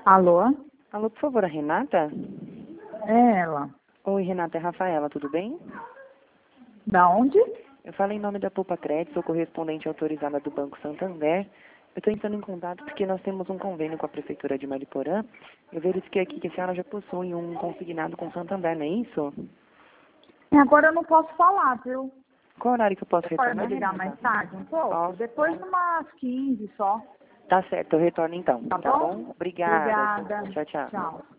Alô? Alô, por favor, a Renata? É ela. Oi, Renata, é Rafaela, tudo bem? Da onde? Eu falo em nome da Poupa Crédito, sou correspondente autorizada do Banco Santander. Eu estou entrando em contato porque nós temos um convênio com a Prefeitura de Mariporã. Eu verifiquei aqui que a senhora já possui um consignado com o Santander, não é isso? Agora eu não posso falar, viu? Qual horário que eu posso Você pode me retornar, ligar Renata? mais tarde um pouco? Posso. Depois numas 15 só. Tá certo, eu retorno então, Tá tá bom? bom? Obrigada. Obrigada. Tchau, tchau. Tchau.